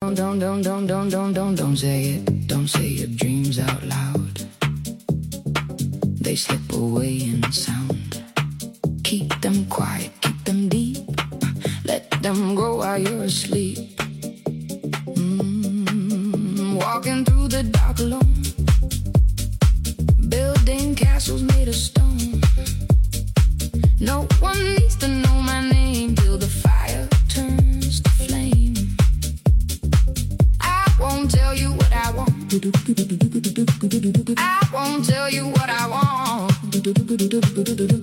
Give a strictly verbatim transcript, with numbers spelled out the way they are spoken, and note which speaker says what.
Speaker 1: Don't, don't, don't, don't, don't, don't, don't say it. Don't say your dreams out loud. They slip away in sound. Keep them quiet, keep them deep. Let them grow while you're asleep. Mm, walking through the dark alone, building castles made of stone. No one needs to know my name till the fire turns to flame. I won't tell you what I want. I won't tell you what I want.